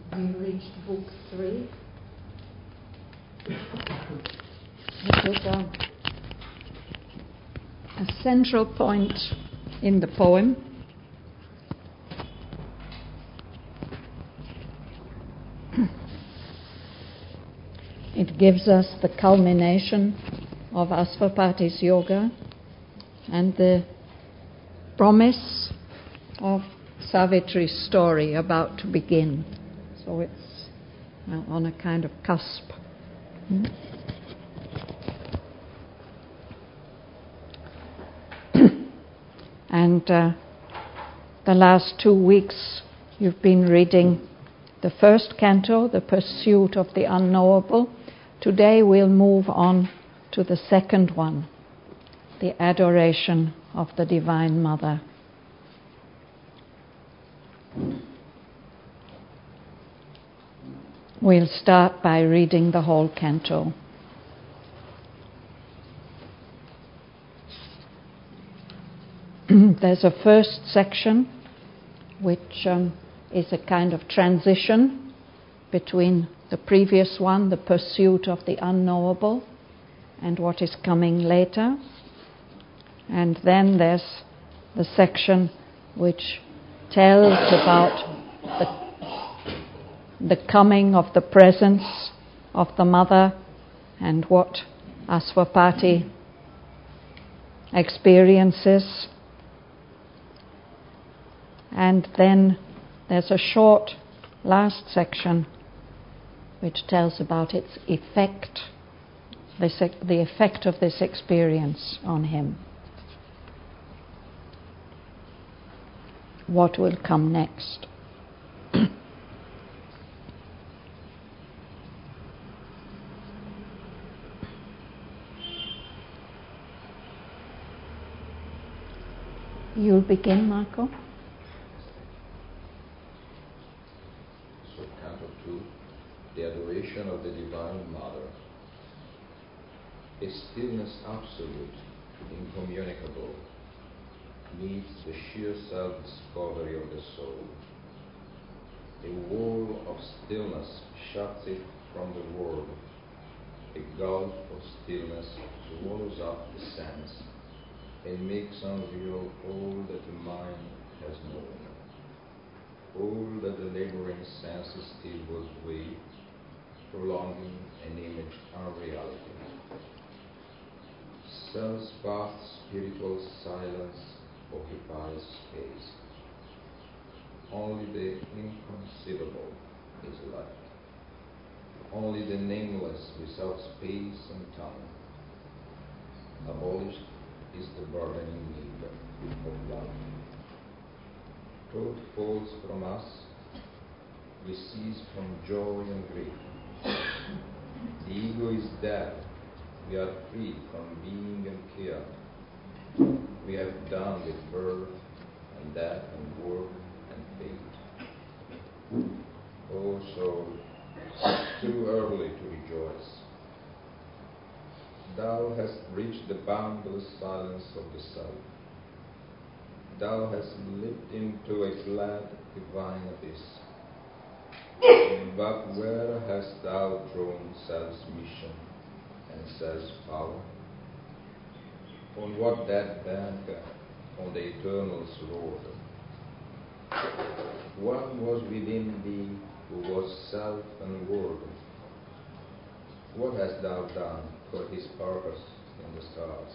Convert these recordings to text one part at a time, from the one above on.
We reached book 3. It is a central point in the poem. It gives us the culmination of Asvapati's yoga and the promise of Savitri's story about to begin. So it's on a kind of cusp. And the last 2 weeks you've been reading the first canto, The Pursuit of the Unknowable. Today we'll move on to the second one, The Adoration of the Divine Mother. We'll start by reading the whole canto. There's a first section which is a kind of transition between the previous one, The Pursuit of the Unknowable, and what is coming later. And then there's the section which tells about the coming of the presence of the mother and what Asvapati experiences. And then there's a short last section which tells about its effect, the effect of this experience on him. What will come next? You'll begin, Marco. So, Canto 2, The Adoration of the Divine Mother. A stillness absolute, incommunicable, meets the sheer self-discovery of the soul. A wall of stillness shuts it from the world. A gulf of stillness swallows up the sense and makes unreal all that the mind has known, all that the laboring senses still will weigh, prolonging an image unreality. Self's vast spiritual silence occupies space. Only the inconceivable is left. Only the nameless without space and tongue. Abolished is the burdening need of love. Truth falls from us, we cease from joy and grief. The ego is dead, we are free from being and care. We have done with birth and death and work and fate. Oh soul, too early to rejoice. Thou hast reached the boundless silence of the self. Thou hast leaped into a glad divine abyss. But where hast thou thrown self's mission and self's power? On what dead bank on the eternal's road? One was within thee who was self and world. What hast thou done for his purpose in the stars?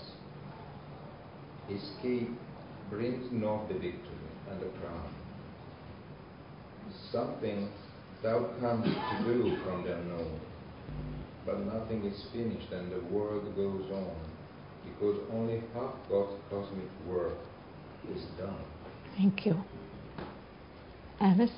Escape brings not the victory and the crown. Something thou comest to do from the unknown, but nothing is finished and the world goes on, because only half God's cosmic work is done. Thank you. Alice?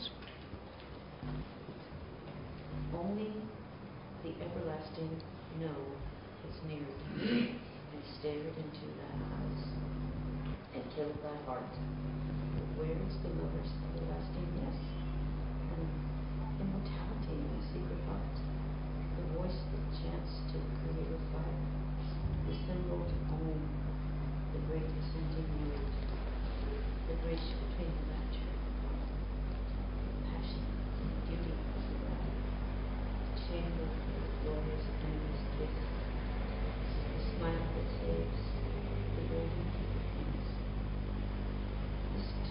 Only the everlasting no is near thee, and stared into thy eyes, and killed thy heart. But where is the lover's everlasting yes, and immortality in the secret heart? The voice that chants to the creator fire, the symbol to Om, the great ascending word, the bridge between the rapture, the passion, and beauty of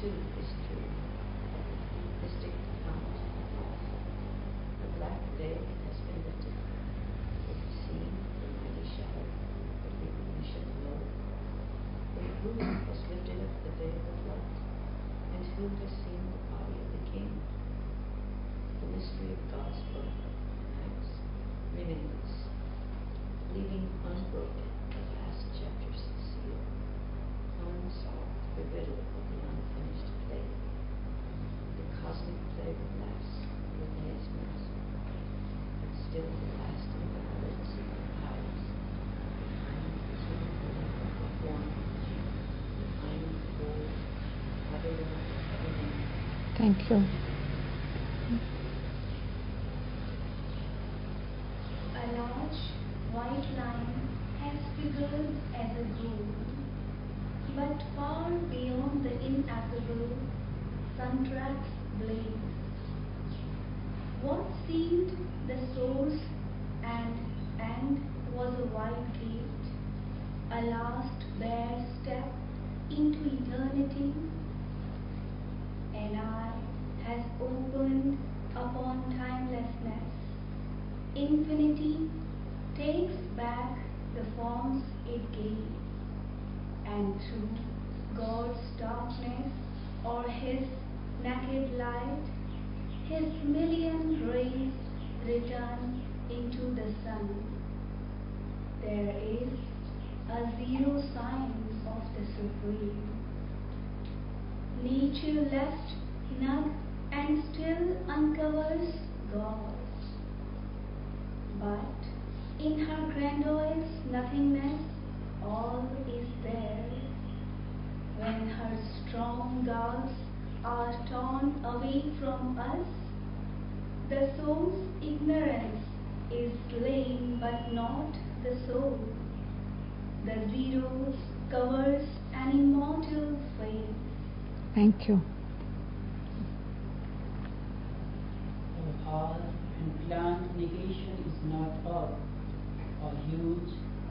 too is true. Mystic account of life. The black veil has been lifted. It is seen the mighty shadow, the recognition low. For who has lifted up the veil of light, and who has seen the body of the King? The mystery of God's book, Acts, remains, leaving unbroken the last chapter's seal, unsolved the riddle of the unfinished faith. The cosmic play laughs within its midst, but still the lasting lips hides behind the human form, behind the old Babylon remains. Thank you. A large white line has figured as a goal, but far beyond the ineffable, Suntracks blaze. What seemed the source and end was a wide gate, a last bare step into eternity. An eye has opened upon timelessness. Infinity takes back the forms it gave, and through God's darkness or His naked light, His million rays return into the sun. There is a zero sign of the Supreme. Nature left snug and still uncovers God. But in her grandiose nothingness, all is there. When her strong guards are torn away from us, the soul's ignorance is slain, but not the soul. The zero covers an immortal face. Thank you. A hard and blunt negation is not up. A huge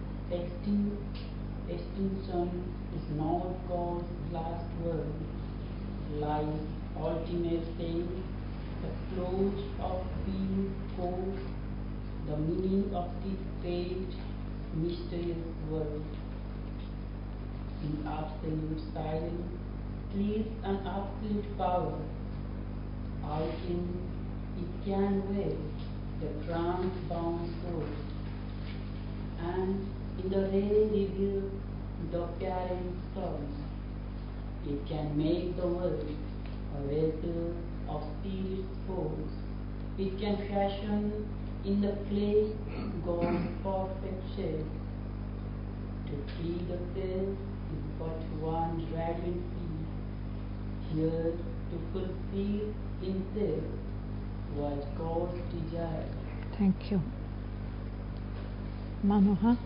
extinction is not God's last word. Life's ultimate thing, the close of being forth, the meaning of this great mysterious world. In absolute silence lives an absolute power. Out in it can weigh the trance-bound soul, and in the ray reveal the parent sun. It can make the world a vessel of spirit's force. It can fashion in the clay God's perfect shape. To flee the face is but one radiant sea, here to fulfill himself what God desired. Thank you. Manohar?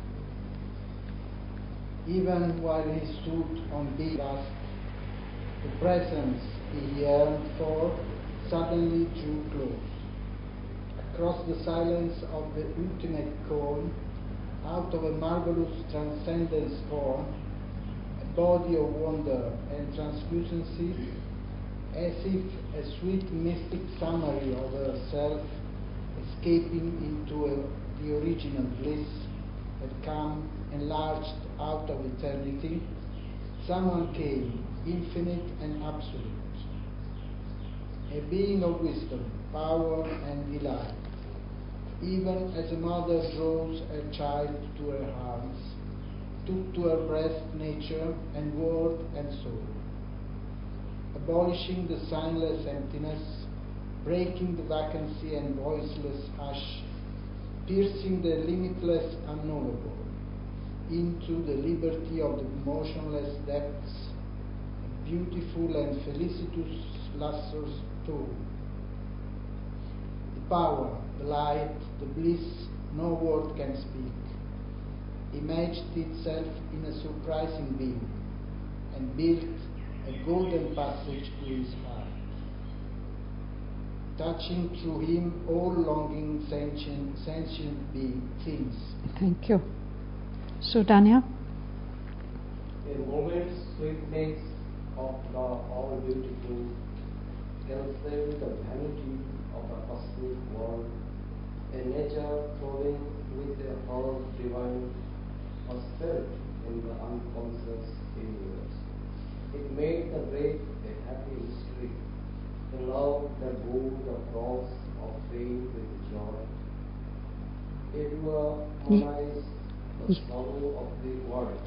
Even while he stood on the last, the presence he yearned for suddenly drew close. Across the silence of the ultimate cone, out of a marvelous transcendence form, a body of wonder and translucency, as if a sweet mystic summary of herself escaping into the original bliss had come enlarged out of eternity, someone came, infinite and absolute, a being of wisdom, power and delight, even as a mother draws her child to her arms, took to her breast nature and word and soul, abolishing the signless emptiness, breaking the vacancy and voiceless hush, piercing the limitless unknowable, into the liberty of the motionless depths, a beautiful and felicitous lustrous tone. The power, the light, the bliss no word can speak, imaged itself in a surprising being, and built a golden passage to his heart, touching through him all longing sentient things. Thank you. Sudhanya? A moment's sweetness of the all-beautiful cancel the vanity of the cosmic world. A nature throbbing with a whole divine was felt in the unconscious universe. It made the breath a happy mystery, the love that bore the cross of faith with joy. It will harmonize the sorrow of the world,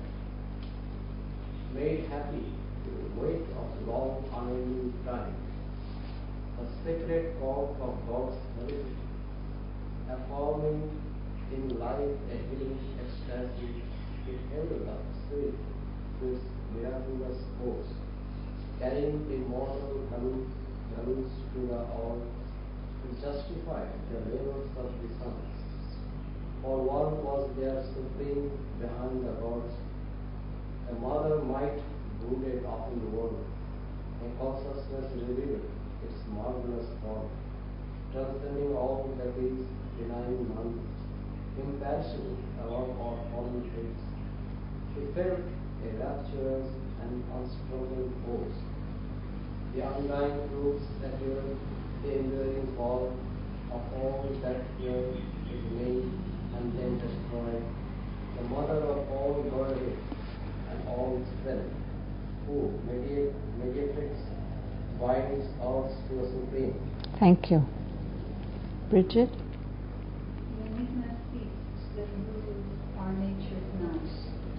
made happy the weight of long unending time, a sacred call of God's felicity, affirming in life a healing ecstasy. It held the spirit to its miraculous course, carrying immortal values to the all, to justify the labors of the sons. For one was there supreme behind the gods, a mother might brooded upon the world, a consciousness revealed its marvelous form, transcending all that is benign month, imperishable above our fallen fates. He felt a rapturous and unspoken force. The undying truths assured the enduring fall of all that here is made and then destroyed, the mother of all Godhead and all strength, who mediates binds us to the Supreme. Thank you. Bridget? The enigma feast that rules our nature's night,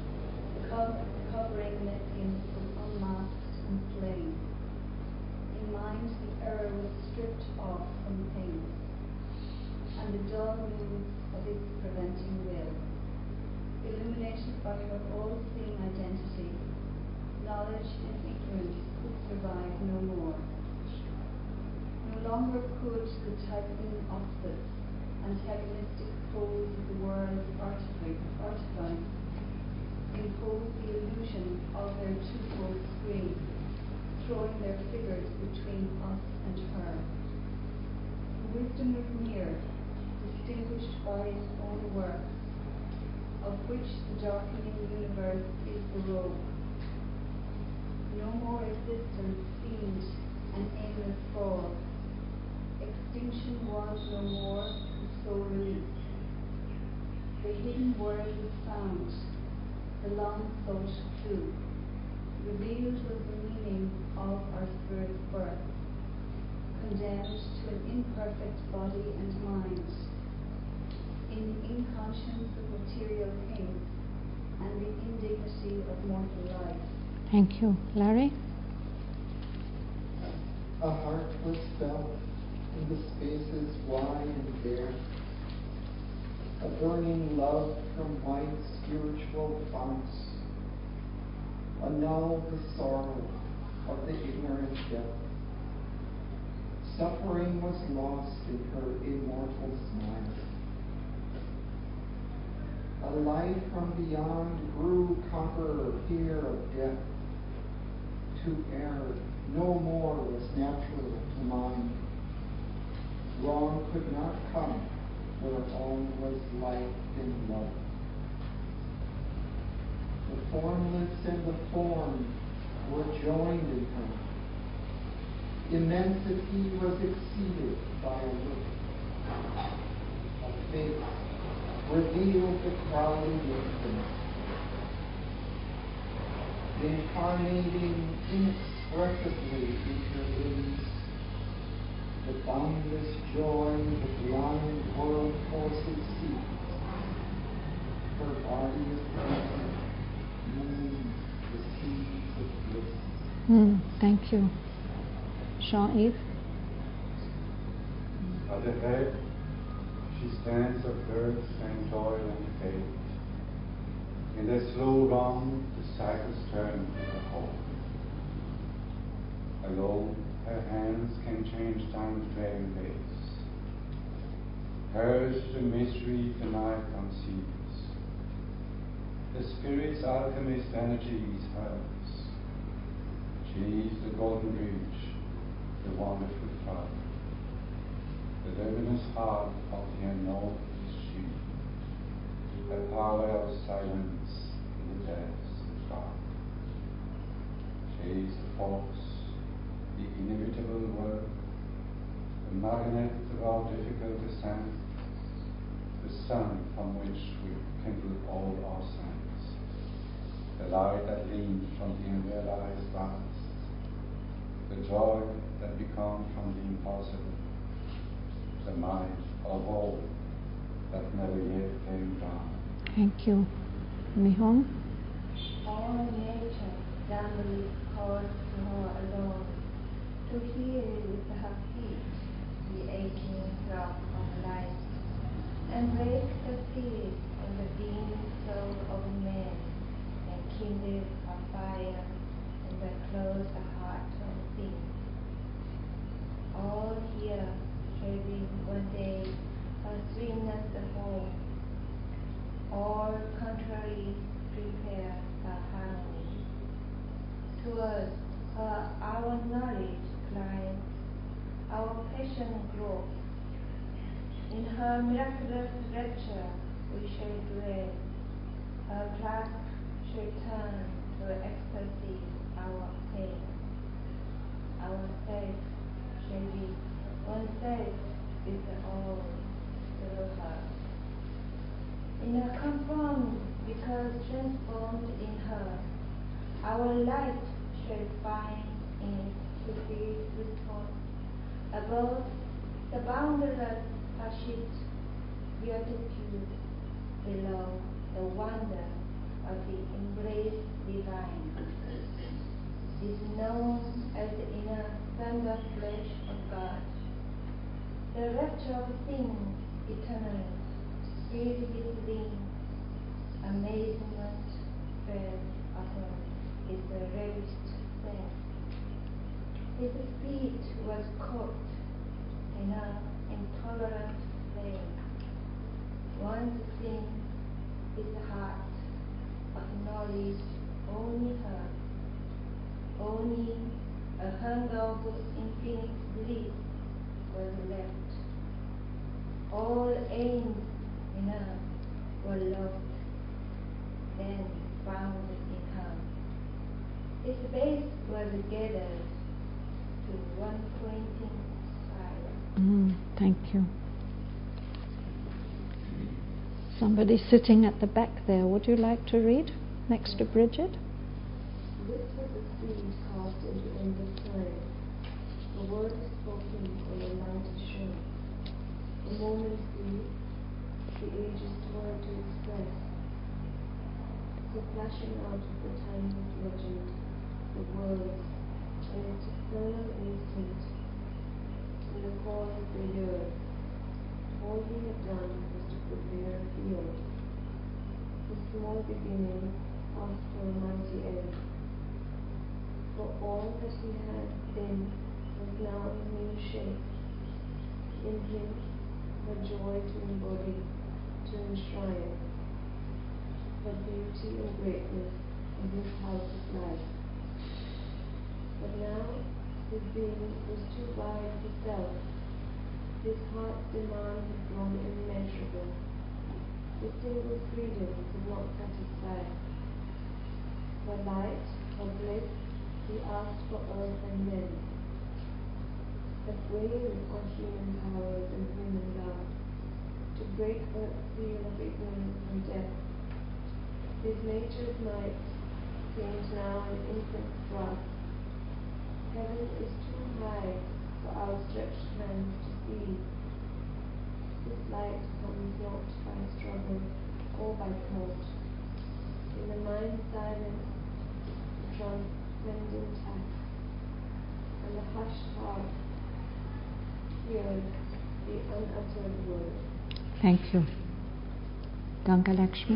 covering Messians from unmasked and slain. In mind the error was stripped off from pain, and the dull news of its preventing will. Illuminated by her all-seeing identity, knowledge and ignorance could survive no more. No longer could the tightening auspice antagonistic pose of the world's artifice impose the illusion of their twofold screen, throwing their figures between us and her. The wisdom was near, distinguished by its own works, of which the darkening universe is the robe. No more existence seemed an aimless fall. Extinction was no more the soul release. The hidden world was found, the long sought clue. Revealed was the meaning of our spirit's birth, condemned to an imperfect body and mind, in the inconscience of material things and the indignity of mortal life. Thank you. Larry? A heart was felt in the spaces wide and bare, a burning love from white spiritual founts, annul the sorrow of the ignorant death. Suffering was lost in her immortal smile. A light from beyond grew conqueror here of death. To err no more was natural to mind. Wrong could not come where all was life and love. The formless and the form were joined in her. Immensity was exceeded by a look. A face revealed the crowding infinite. The incarnating inexpressively intervenes. The boundless joy the blind world forces seeks. Her body is present, moves the seeds of bliss. Thank you. Jean-Yves? At the head, she stands of earth and toil and fate. In their slow run, the cycles turn to her home. Alone, her hands can change time's dragging pace. Hers the mystery the night conceals. The spirit's alchemist energy is hers. She is the golden bridge, the wonderful flower. The luminous heart of the unknown is she. A power of silence in the depths of dark. She is the force, the inevitable work, the magnet of our difficult descent, the sun from which we kindle all our sense, the light that leans from the unrealized vast, the joy that we come from the impossible, the mind of all that never yet came down. Thank you. Mihong? All nature trembles calls to her alone, to heal with her feet the aching throb of life, and break the seal on the beaming soul of man, and kindle a fire in the close heart of things. All here shall be one day a sweetness home, all contrary prepare a harmony. Towards her our knowledge climbs, our passion grows. In her miraculous rapture we shall dwell, her clasp shall turn to ecstasy our pain. Our self shall be one self with all through her. In a conformed because transformed in her, our light shall find in its fulfilled response above the boundless hushed beatitude, below the wonder of the embrace divine, is known as the inner thunder flesh of God. The rapture of things eternal, filled his wings, amazement fell upon his ravished sense. His feet was caught in an intolerant flame. Once seen, his heart acknowledged only her, only a hunger of infinite bliss was left. All aims in her were lost, then found in her. His base was gathered to one pointing fire. Thank you. Somebody sitting at the back there, would you like to read next to Bridget? This was the seed cast into endless time, the word spoken on the mountain shore. The moment seed, the ages word to express, the flashing out of the timeless legend, the words, and its eternal instant, in the core of the earth. All he had done was to prepare a field. The small beginning asked for a mighty end. For all that he had been was now in new shape. In him, the joy to embody, to enshrine, the beauty and greatness of his house of life. But now, his being was too wide for self. His heart's demand had grown immeasurable. His single freedom could not satisfy. For light, for bliss, he asked for earth and men. But weary are human powers and human love, to break earth's seal of ignorance and death. His nature's might seems now an infant's grasp. Heaven is too high for outstretched hands to see. This light comes not by struggle or by thought. In the mind's silence, the transcendent act, and the hushed heart hears the unuttered word. Thank you. Ganga Lakshmi?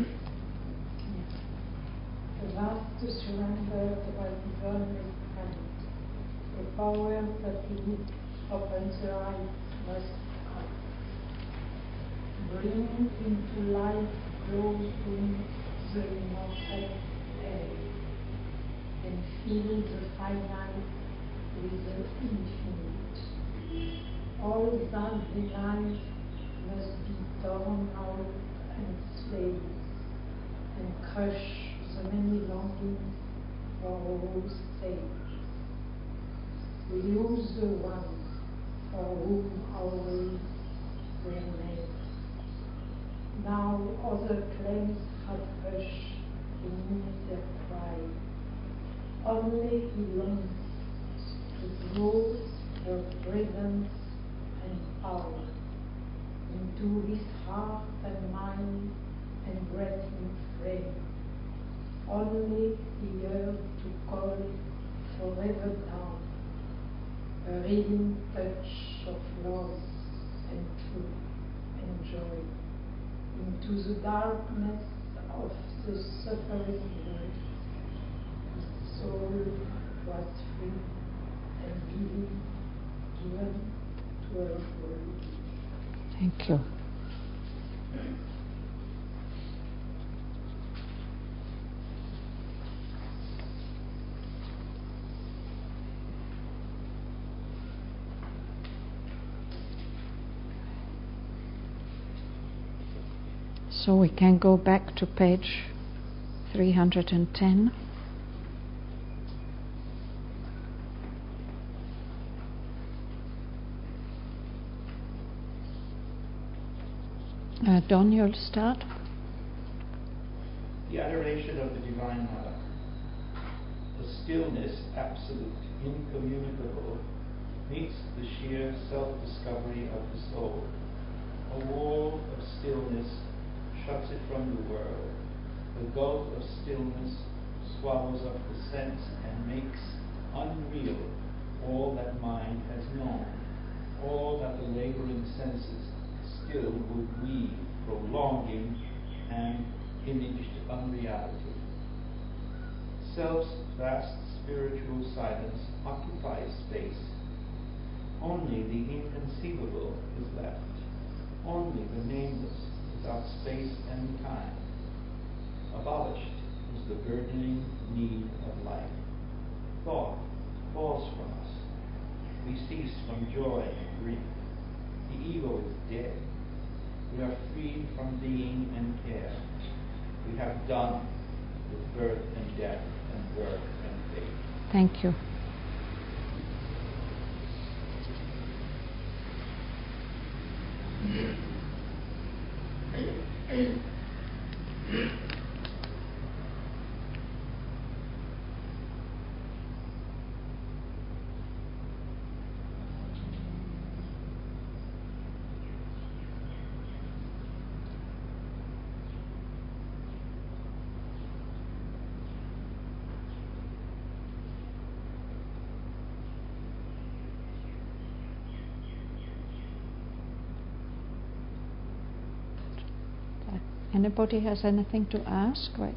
The vast surrender was beyond restraint. The power that opens the eyes must come. Bring into life close to the immortal air, and fill the finite with the infinite. All that belies must be torn out and slain, and crush the many longings for all things. We lose the one for whom our ways were made. Now other claims have hushed beneath their pride. Only he longs to draw her presence and power into his heart and mind and breathing frame. Only he yearns to call forever down a reading touch of love and truth and joy into the darkness of the suffering world. His soul was free and given to her world. Thank you. So we can go back to page 310. Don, you'll start. The adoration of the Divine Mother. The stillness absolute, incommunicable, meets the sheer self-discovery of the soul. A wall of stillness shuts it from the world. The gulf of stillness swallows up the sense and makes unreal all that mind has known, all that the laboring senses still would weave, prolonging and imaged unreality. Self's vast spiritual silence occupies space. Only the inconceivable is left. Only the nameless without space and time. Abolished is the burdening need of life. Thought falls from us. We cease from joy and grief. The ego is dead. We are freed from being and care. We have done with birth and death and work and fate. Thank you. Anybody has anything to ask? Right.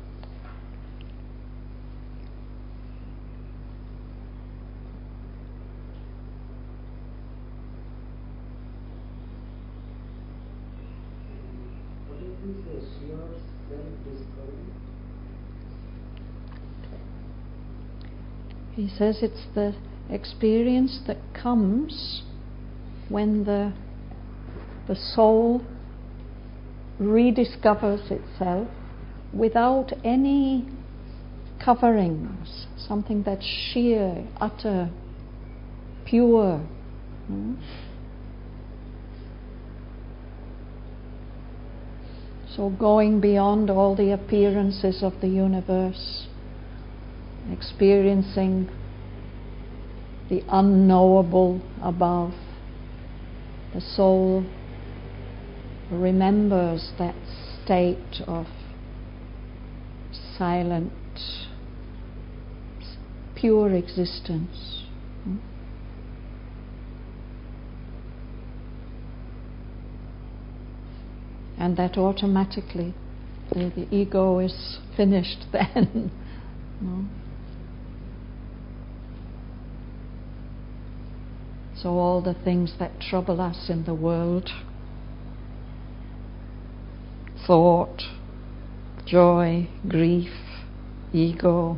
What is this sheer self-discovery? He says it's the experience that comes when the soul rediscovers itself without any coverings, something that's sheer, utter, pure. So going beyond all the appearances of the universe, experiencing the unknowable above, the soul remembers that state of silent, pure existence. And that automatically the ego is finished then. No? So all the things that trouble us in the world, thought, joy, grief, ego,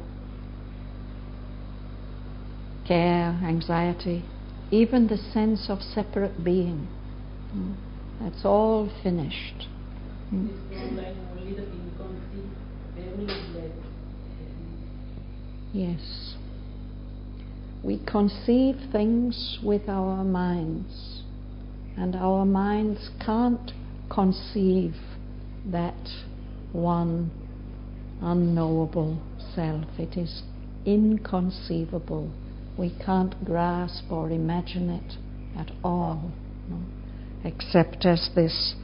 care, anxiety, even the sense of separate being, that's all finished. This one line, only the inconceivable is left. Yes. we conceive things with our minds, and our minds can't conceive that one unknowable self. It is inconceivable. We can't grasp or imagine it at all, no? Except as this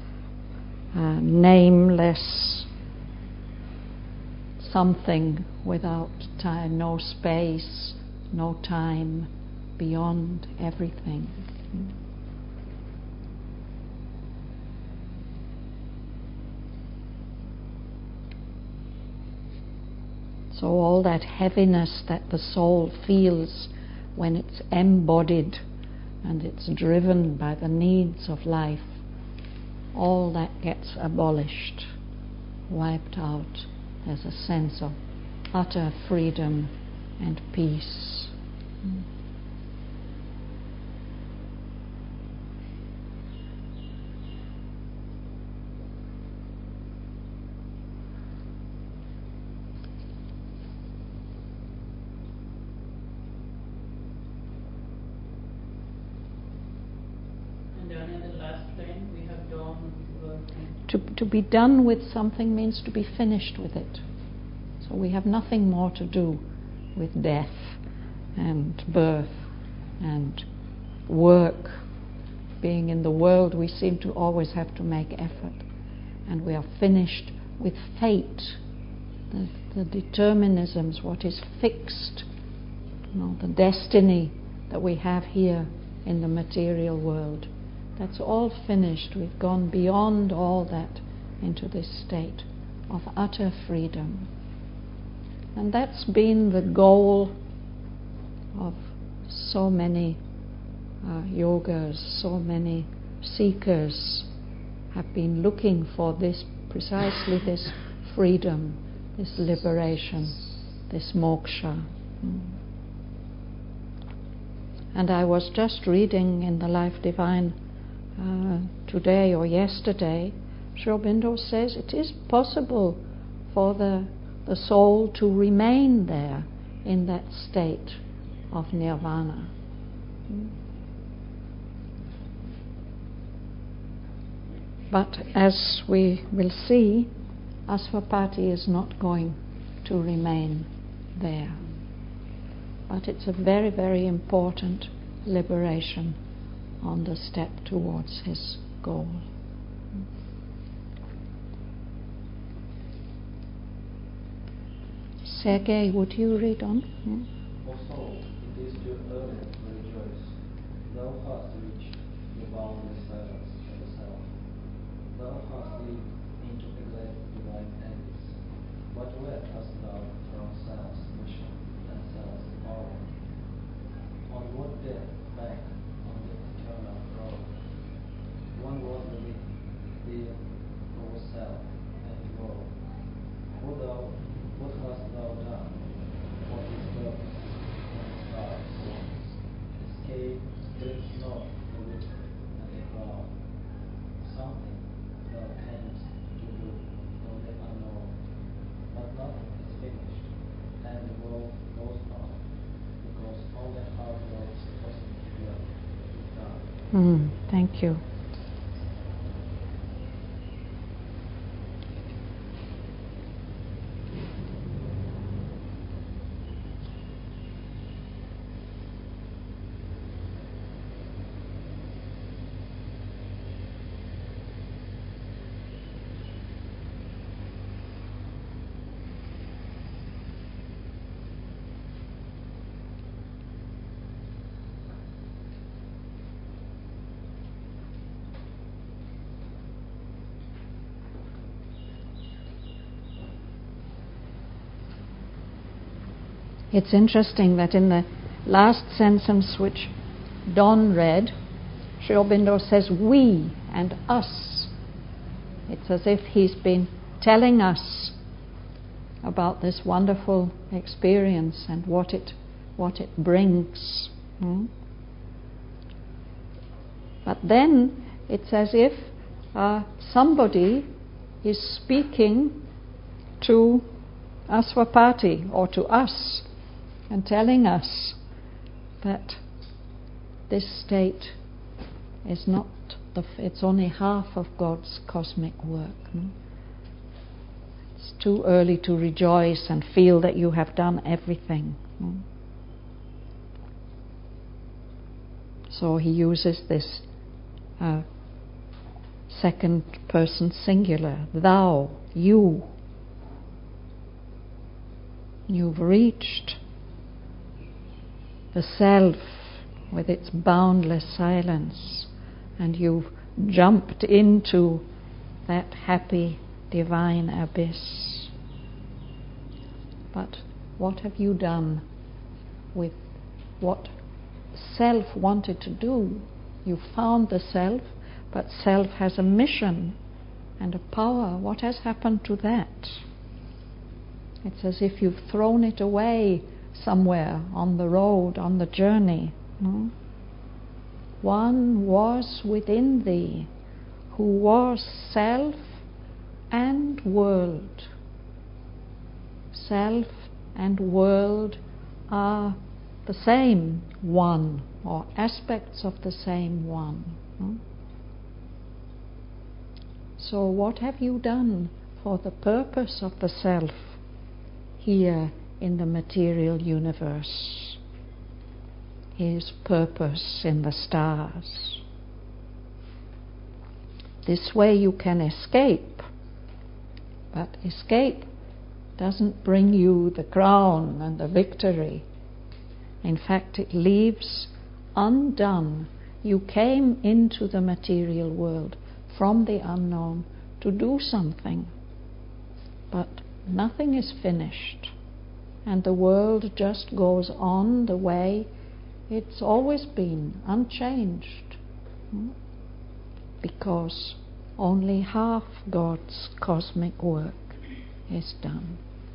nameless something without time, no space, no time, beyond everything. So all that heaviness that the soul feels when it's embodied and it's driven by the needs of life, all that gets abolished, wiped out. There's a sense of utter freedom and peace. To be done with something means to be finished with it. So we have nothing more to do with death and birth and work. Being in the world, we seem to always have to make effort. And we are finished with fate, the determinisms, what is fixed, the destiny that we have here in the material world. That's all finished. We've gone beyond all that into this state of utter freedom. And that's been the goal of so many yogas, so many seekers have been looking for this, precisely this freedom, this liberation, this moksha. And I was just reading in the Life Divine today or yesterday, Sri Aurobindo says it is possible for the soul to remain there in that state of nirvana. But as we will see, Asvapati is not going to remain there. But it's a very, very important liberation on the step towards his goal. Sergei, would you read on? O soul, it is too early to rejoice. Thou hast reached the boundless silence of the self. Thou hast lived into exact divine ends. But where hast thou from self's mission and self's power? On what death bank on the eternal road? One was within, being over self and woe. What hast thou done? What is purpose and stars? Escape brings not the wicked and the proud. Something thou canst to do from the unknown, but nothing is finished, and the world goes on, because only hard work's cosmic work is done. Thank you. It's interesting that in the last sentence which Don read, Sri Aurobindo says we and us. It's as if he's been telling us about this wonderful experience and what it brings. But then it's as if somebody is speaking to Asvapati or to us and telling us that this state is not it's only half of God's cosmic work. No? It's too early to rejoice and feel that you have done everything. No? So he uses this second person singular, thou, you. You've reached the self with its boundless silence, and you've jumped into that happy divine abyss. But what have you done with what self wanted to do? You found the self, but self has a mission and a power. What has happened to that? It's as if you've thrown it away somewhere on the road, on the journey. No? One was within thee, who was self and world. Self and world are the same one, or aspects of the same one. No? So what have you done for the purpose of the self here in the material universe? His purpose in the stars. This way you can escape, but escape doesn't bring you the crown and the victory. In fact, it leaves undone. You came into the material world from the unknown to do something, but nothing is finished, and the world just goes on the way it's always been, unchanged, because only half God's cosmic work is done.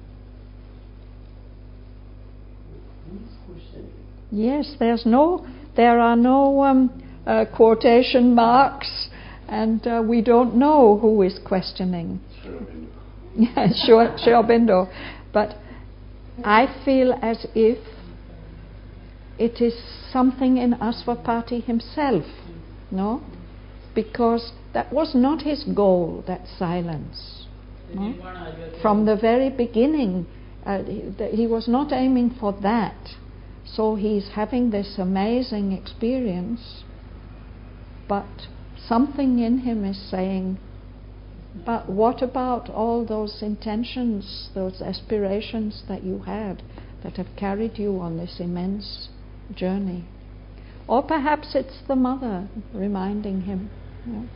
Yes, there are no quotation marks, and we don't know who is questioning. Sure, Sri Aurobindo. But I feel as if it is something in Aswapati himself, no? Because that was not his goal, that silence. No? From the very beginning, he was not aiming for that. So he's having this amazing experience, but something in him is saying, but what about all those intentions, those aspirations that you had that have carried you on this immense journey? Or perhaps it's the mother reminding him. Yeah.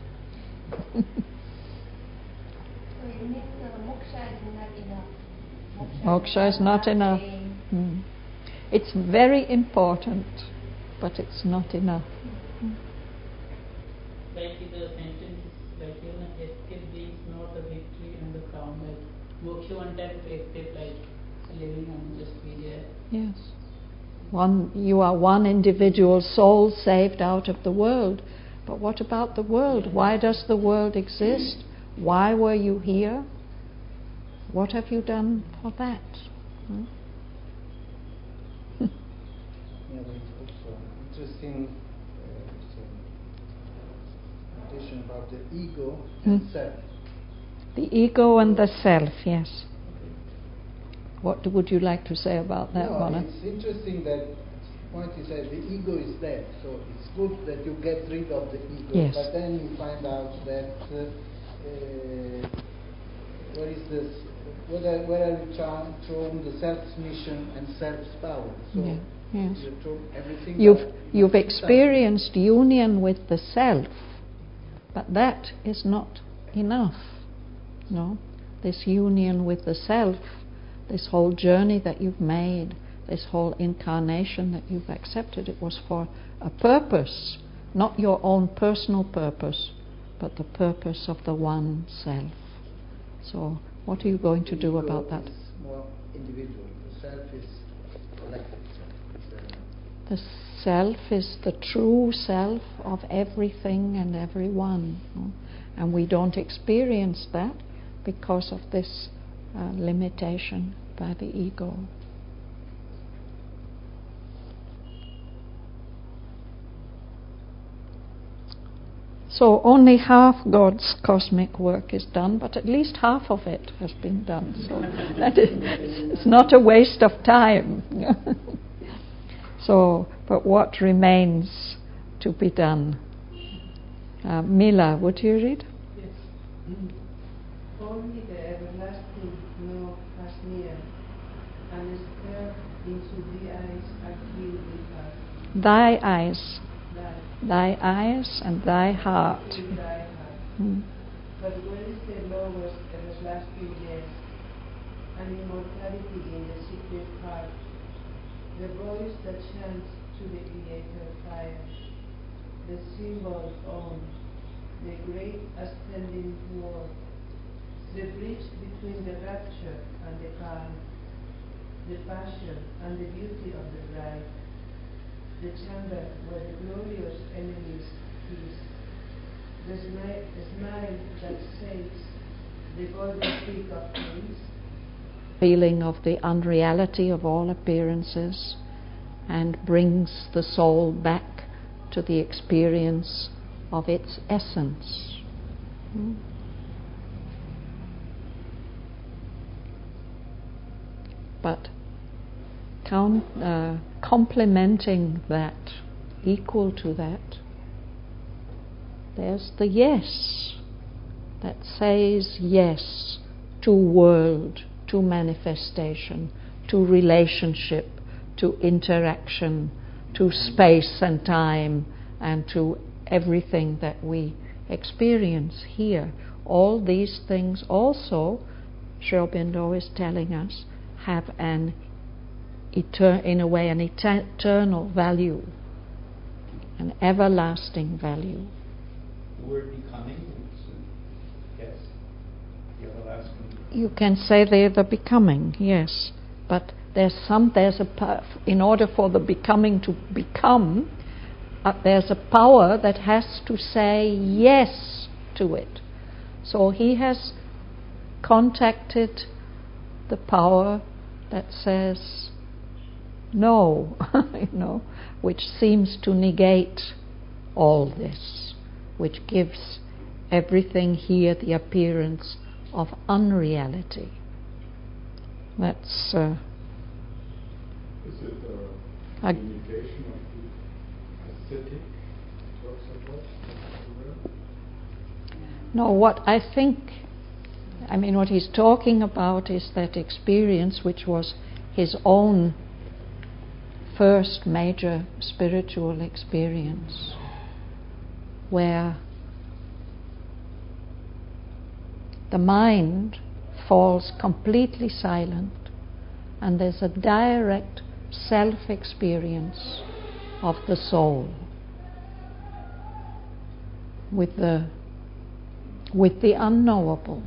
So you mean moksha is not enough? Moksha is not enough. It's very important, but it's not enough. Like the sentence, like escape is not a victory and the crown. Like moksha one time to escape, like living and just be there. Yes. You are one individual soul saved out of the world. But what about the world? Why does the world exist? Why were you here? What have you done for that? Yeah, there is also interesting notation about the ego and self. The ego and the self, yes. What would you like to say about that, Mona? It's interesting that point is that the ego is there, so it's good that you get rid of the ego, yes. But then you find out that where is this? Where are you thrown the self's mission and self's power? So yes. you throw everything. You've experienced union with the self, but that is not enough. No, this union with the self, this whole journey that you've made, this whole incarnation that you've accepted, it was for a purpose, not your own personal purpose, but the purpose of the one self. So, what are you going to do about that? Is more individual. The self is collective. The self is the true self of everything and everyone, no? And we don't experience that because of this limitation by the ego. So only half God's cosmic work is done, but at least half of it has been done. So it's not a waste of time. So, but what remains to be done? Mila, would you read? Yes. Only the everlasting no has near, and stared into the eyes agreed with us. Thy eyes. Thy. Thy eyes and thy heart. With thy heart. Mm. But where is the lowest everlasting yes, and immortality in the secret heart, the voice that chants to the Creator fire, the symbol on the great ascending wall, the bridge between the rapture and the calm, the passion and the beauty of the bride, the chamber where the glorious enemies kiss, the smile that saves the golden peak of kings. Feeling of the unreality of all appearances, and brings the soul back to the experience of its essence. But complementing that, equal to that, there's the yes that says yes to world, to manifestation, to relationship, to interaction, to space and time, and to everything that we experience here. All these things also, Sri Aurobindo is telling us, have an in a way an eternal value, an everlasting value. The word becoming, yes, the everlasting. You can say they're the becoming, yes, but in order for the becoming to become, there's a power that has to say yes to it. So he has contacted the power that says no, which seems to negate all this, which gives everything here the appearance of unreality. That's is it a communication of the ascetic talks about? No, what he's talking about is that experience, which was his own first major spiritual experience, where the mind falls completely silent and there's a direct self-experience of the soul with the unknowable.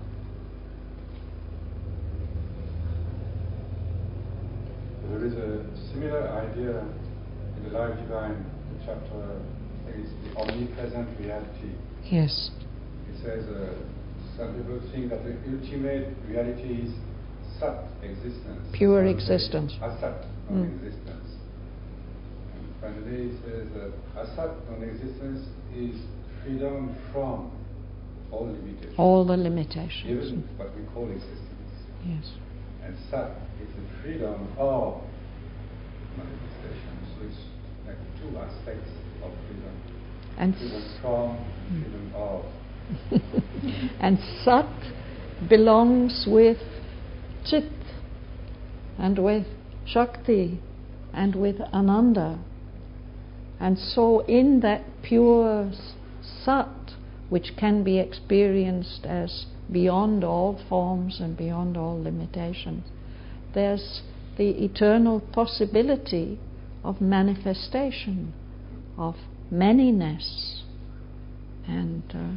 There is a similar idea in the Life Divine, the chapter, I think it's the omnipresent reality. Yes. It says, some people think that the ultimate reality is Sat, existence. Pure existence. Asat, non-existence. And finally it says that Asat, non-existence, is freedom from all limitations. All the limitations. Even what we call existence. Yes. And Sat is the freedom of manifestation. So it's like two aspects of freedom. And freedom from, freedom of. And Sat belongs with Chit and with Shakti and with Ananda. And so in that pure Sat, which can be experienced as beyond all forms and beyond all limitations, there's the eternal possibility of manifestation, of manyness. And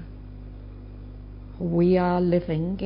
we are living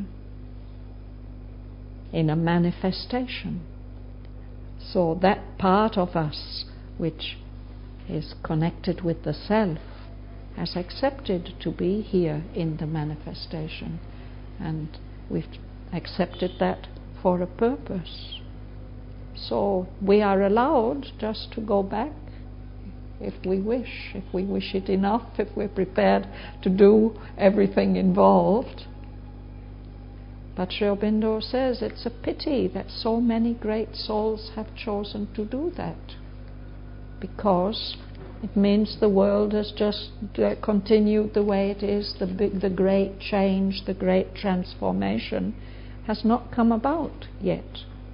in a manifestation. So that part of us which is connected with the self has accepted to be here in the manifestation, and we've accepted that for a purpose. So we are allowed just to go back if we wish it enough, if we're prepared to do everything involved. But Sri Aurobindo says it's a pity that so many great souls have chosen to do that, because it means the world has just continued the way it is. The great change, the great transformation has not come about yet.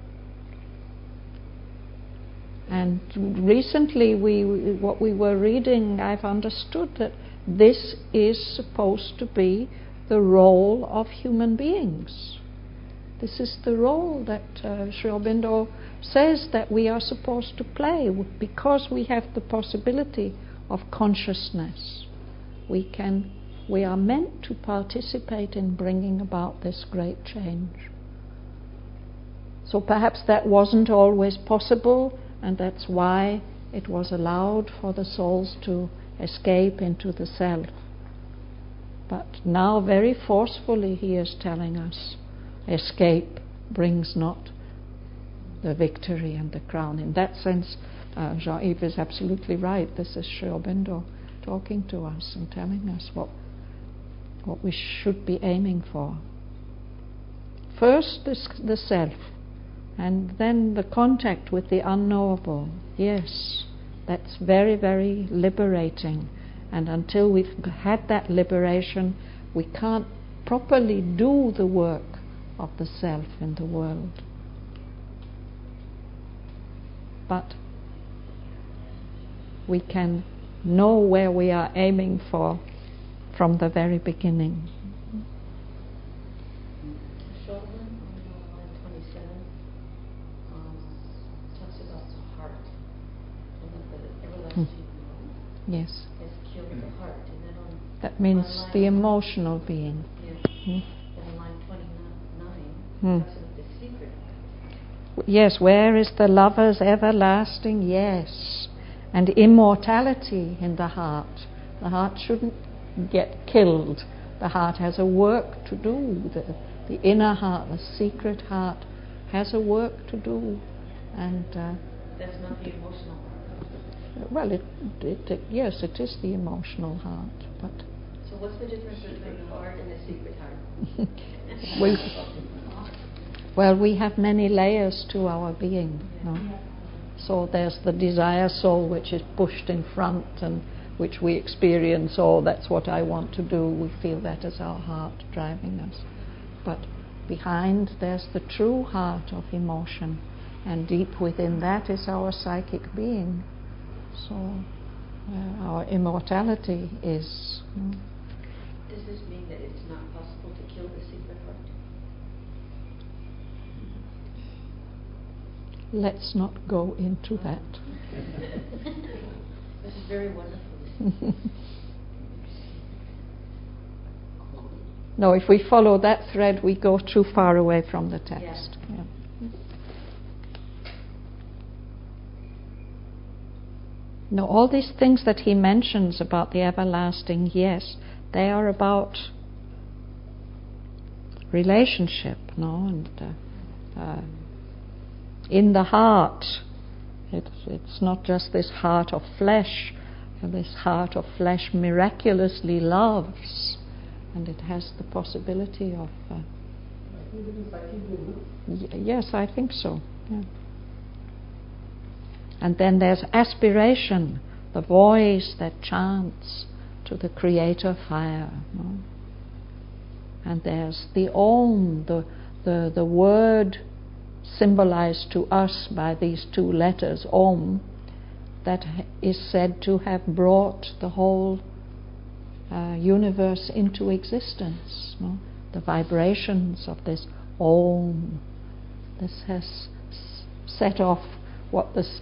And recently, what we were reading, I've understood that this is supposed to be the role of human beings. This is the role that Sri Aurobindo says that we are supposed to play, because we have the possibility of consciousness. We are meant to participate in bringing about this great change. So perhaps that wasn't always possible, and that's why it was allowed for the souls to escape into the self. But now very forcefully he is telling us, escape brings not the victory and the crown. In that sense, Jean-Yves is absolutely right. This is Sri Aurobindo talking to us and telling us what we should be aiming for. First, the self, and then the contact with the unknowable. Yes, that's very, very liberating. And until we've had that liberation, we can't properly do the work of the self in the world. But we can know where we are aiming for from the very beginning. Short one on line 27 talks about the heart, and that the everlasting law Yes. has killed the heart. And then that means the emotional being. Yes. And on line 29 talks about the secret. Yes, where is the lover's everlasting? Yes. And immortality in the heart. The heart shouldn't get killed. The heart has a work to do. The inner heart, the secret heart, has a work to do. And that's not the emotional heart. Well, yes, it is the emotional heart. But so what's the difference between the heart and the secret heart? we have many layers to our being. No? So there's the desire soul, which is pushed in front and which we experience, that's what I want to do. We feel that as our heart driving us. But behind there's the true heart of emotion, and deep within that is our psychic being. So our immortality is... Does this mean that it's not possible to kill the secret heart? Let's not go into that. This is very wonderful. No, if we follow that thread, we go too far away from the text. Yeah. No, all these things that he mentions about the everlasting, yes, they are about relationship, no, and in the heart. It's not just this heart of flesh. This heart of flesh miraculously loves, and it has the possibility of... yes, I think so. Yeah. And then there's aspiration, the voice that chants to the Creator fire. No? And there's the Om, the word symbolized to us by these two letters, Om, that is said to have brought the whole universe into existence. No? The vibrations of this Om. This has set off what the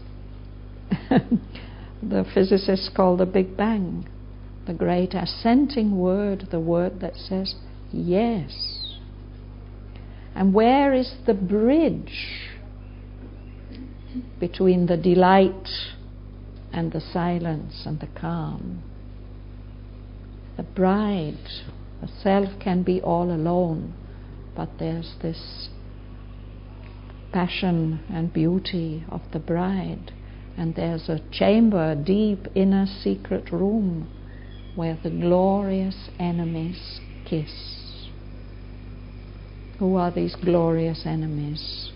physicists call the Big Bang, the great assenting word, the word that says yes. And where is the bridge between the delight and the silence and the calm? The bride, the self can be all alone, but there's this passion and beauty of the bride, And there's a chamber, a deep inner secret room, where the glorious enemies kiss. Who are these glorious enemies?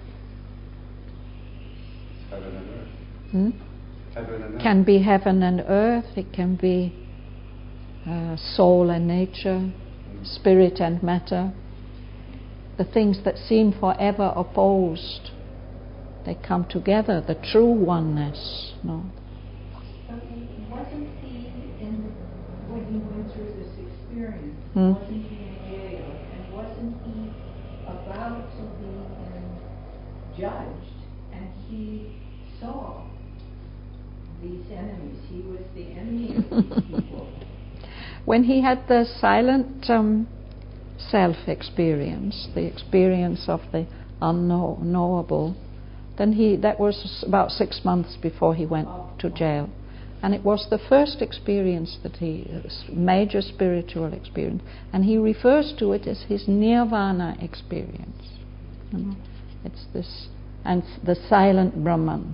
Heaven and earth. Heaven and earth. Can be heaven and earth, it can be soul and nature, spirit and matter. The things that seem forever opposed, they come together, the true oneness. No? Wasn't he when he went through this experience, wasn't he in Yale, and wasn't he about to be judged, and he saw these enemies? He was the enemy of these people. When he had the silent self-experience, the experience of the unknowable, then that was about 6 months before he went to jail. And it was the first experience major spiritual experience. And he refers to it as his nirvana experience. It's this, and the silent Brahman.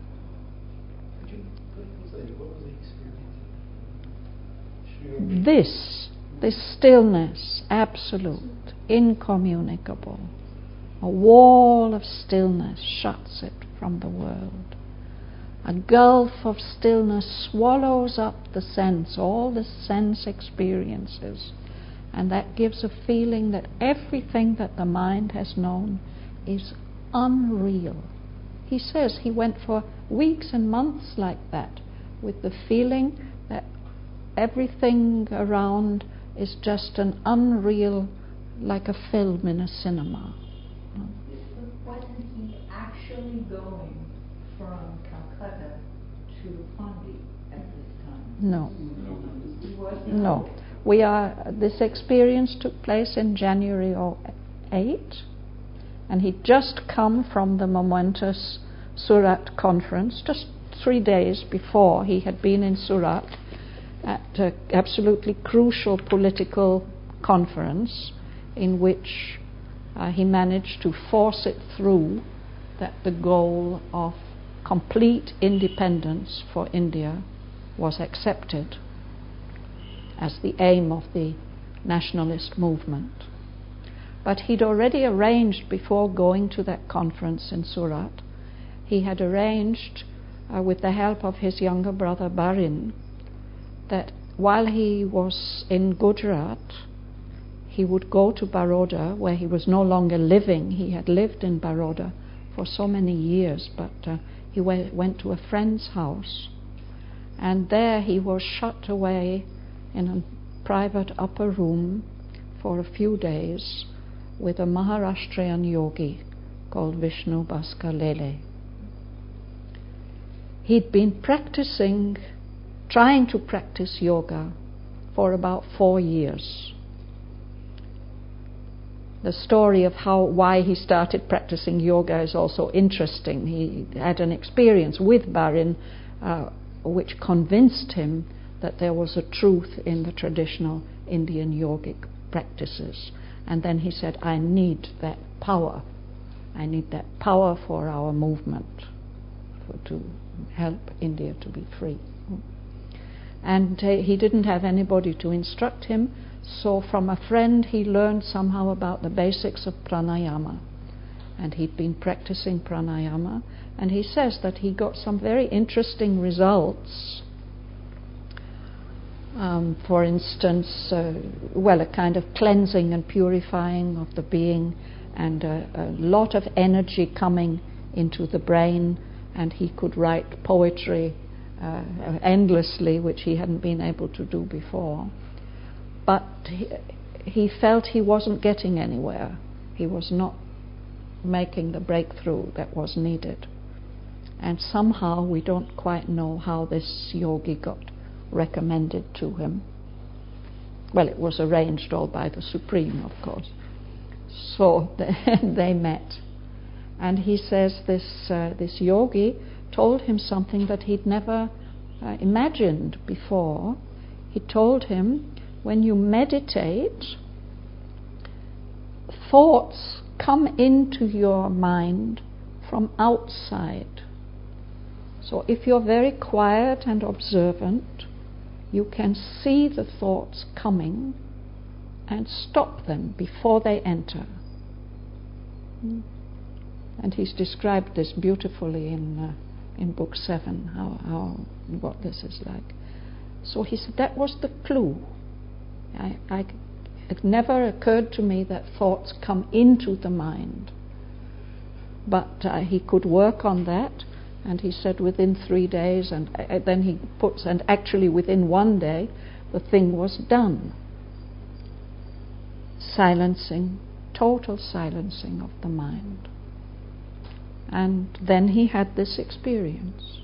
This stillness, absolute, incommunicable. A wall of stillness shuts it from the world. A gulf of stillness swallows up the sense, all the sense experiences, and that gives a feeling that everything that the mind has known is unreal. He says he went for weeks and months like that, with the feeling that everything around is just an unreal, like a film in a cinema. Wasn't he actually going from Calcutta to Kandy at this time? No. He wasn't? No. This experience took place in January 2008, and he'd just come from the momentous Surat conference. Just 3 days before, he had been in Surat at an absolutely crucial political conference in which he managed to force it through that the goal of complete independence for India was accepted as the aim of the nationalist movement. But he'd already arranged, before going to that conference in Surat, he had arranged with the help of his younger brother Barin, that while he was in Gujarat, he would go to Baroda, where he was no longer living. He had lived in Baroda for so many years, but he went to a friend's house, and there he was shut away in a private upper room for a few days with a Maharashtrian yogi called Vishnu Bhaskar Lele. He'd been trying to practice yoga for about 4 years. The story of why he started practicing yoga is also interesting. He had an experience with Barin which convinced him that there was a truth in the traditional Indian yogic practices. And then he said, I need that power. I need that power for our movement, to help India to be free. And he didn't have anybody to instruct him, so from a friend he learned somehow about the basics of pranayama. And he'd been practicing pranayama, and he says that he got some very interesting results. For instance, a kind of cleansing and purifying of the being, and a lot of energy coming into the brain, and he could write poetry endlessly, which he hadn't been able to do before. But he felt he wasn't getting anywhere. He was not making the breakthrough that was needed. And somehow, we don't quite know how this yogi got recommended to him. Well, it was arranged all by the Supreme, of course. So they met. And he says this yogi told him something that he'd never imagined before. He told him, when you meditate, thoughts come into your mind from outside. So if you're very quiet and observant, you can see the thoughts coming and stop them before they enter. And he's described this beautifully in Book 7, how what this is like. So he said that was the clue. It never occurred to me that thoughts come into the mind. But he could work on that, and he said within 3 days, and then he puts, and actually within 1 day, the thing was done. Silencing, total silencing of the mind. And then he had this experience.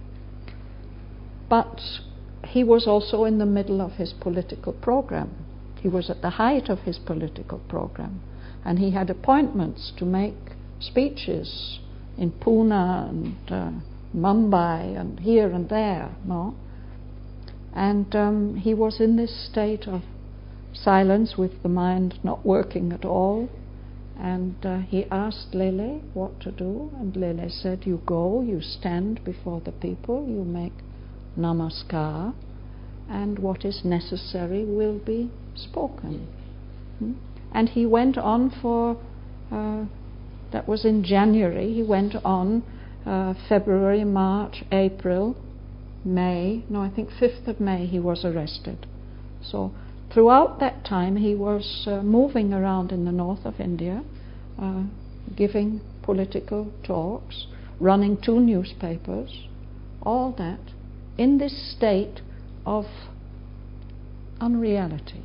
But he was also in the middle of his political program. He was at the height of his political program, and he had appointments to make speeches in Pune and Mumbai and here and there, no? And he was in this state of silence with the mind not working at all. And he asked Lele what to do, and Lele said, you go, you stand before the people, you make namaskar, and what is necessary will be spoken. And he went on for, that was in January, he went on February, March, April, May, no, I think 5th of May he was arrested. So throughout that time he was moving around in the north of India, giving political talks, running 2 newspapers, all that, in this state of unreality.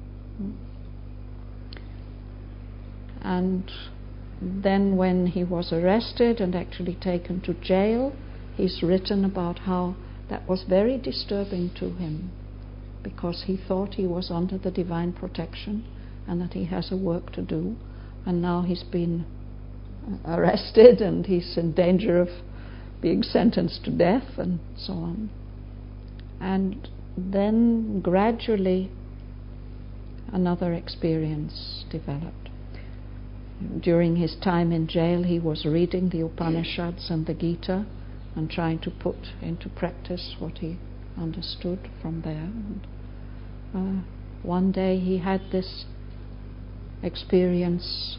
And then when he was arrested and actually taken to jail, he's written about how that was very disturbing to him, because he thought he was under the divine protection and that he has a work to do, and now he's been arrested and he's in danger of being sentenced to death and so on. And then gradually another experience developed. During his time in jail, he was reading the Upanishads and the Gita and trying to put into practice what he understood from there. And one day he had this experience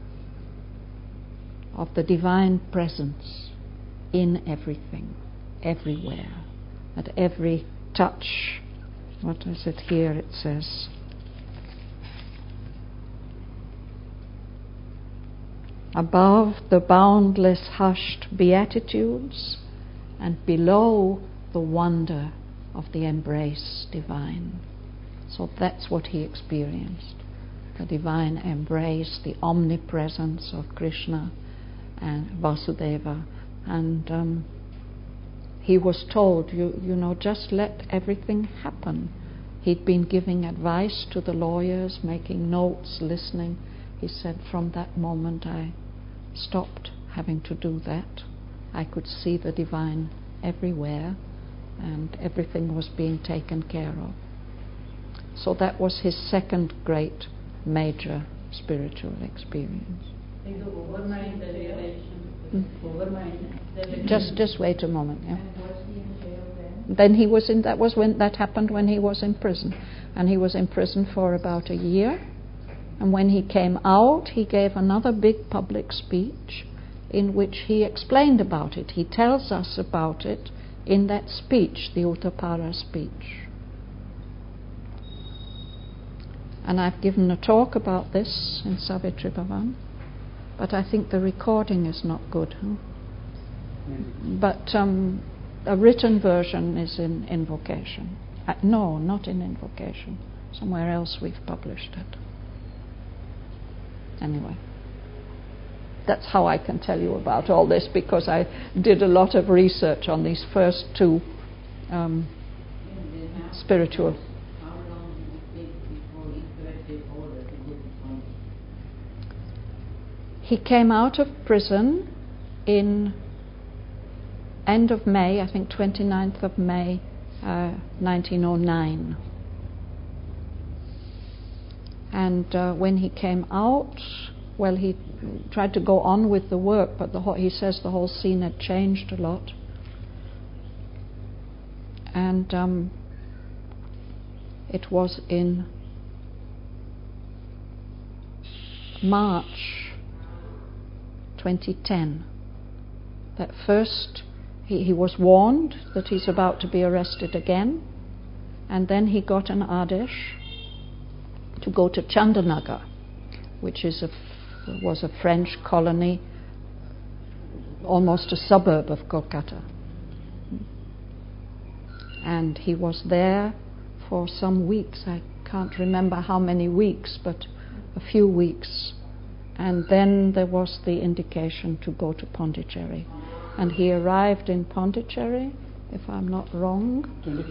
of the divine presence in everything, everywhere, at every touch. What is it here? It says, above the boundless hushed beatitudes and below the wonder of the embrace divine. So that's what he experienced, the divine embrace, the omnipresence of Krishna and Vasudeva. And he was told, you know, just let everything happen. He'd been giving advice to the lawyers, making notes, listening. He said, from that moment I stopped having to do that. I could see the divine everywhere, and everything was being taken care of. So that was his second great major spiritual experience. Just wait a moment. Yeah. And was he in jail then? Then he was in. That was when that happened, when he was in prison, and he was in prison for about a year. And when he came out, he gave another big public speech in which he explained about it. He tells us about it in that speech, the Uttapara speech. And I've given a talk about this in Savitri Bhavan, but I think the recording is not good. But a written version is in Invocation. No, not in Invocation. Somewhere else we've published it. Anyway, that's how I can tell you about all this, because I did a lot of research on these first 2 spiritual. How long did it take before he corrected all that he didn't want? He came out of prison in end of May, I think 29th of May, 1909. And when he came out, well, he tried to go on with the work, but he says the whole scene had changed a lot. and it was in March 2010 that first he was warned that he's about to be arrested again, and then he got an Adesh to go to Chandanagar, which is was a French colony, almost a suburb of Kolkata. And he was there for some weeks. I can't remember how many weeks, but a few weeks. And then there was the indication to go to Pondicherry. And he arrived in Pondicherry, if I'm not wrong,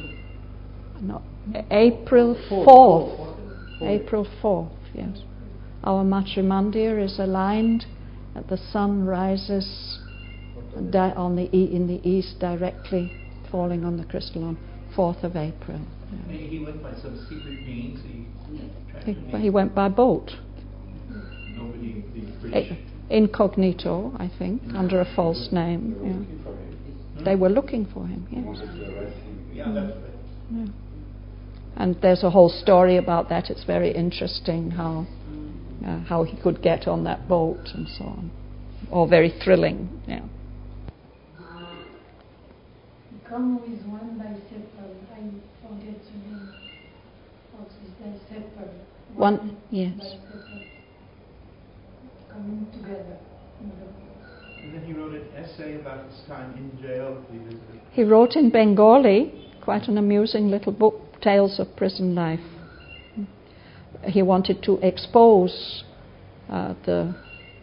April 4th. April 4th, yes. Our Matrimandir is aligned, the sun rises in the east directly, falling on the crystal on 4th of April. Yeah. He went by some secret means. He went by boat. Nobody, the British. Incognito, I think, under a false name. They were looking for him. Yes. Yeah, that's right. Yeah. And there's a whole story about that. It's very interesting how he could get on that boat and so on. All very thrilling. Yeah. Come with one by Sepal. I forget the name. What is that? Sepal. One, yes. By Sepal. Coming together. And then he wrote an essay about his time in jail. He wrote in Bengali, quite an amusing little book, Tales of Prison Life. He wanted to expose the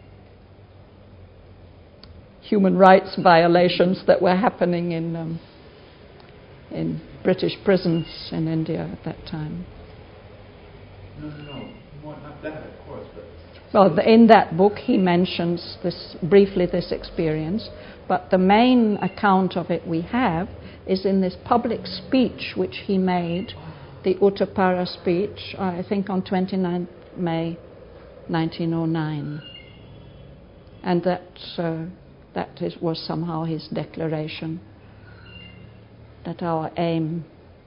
human rights violations that were happening in British prisons in India at that time. No, not that, of course, but... Well, in that book he mentions briefly this experience, but the main account of it we have is in this public speech which he made, the Uttarpara speech, I think on 29 May 1909. And that was somehow his declaration that our aim,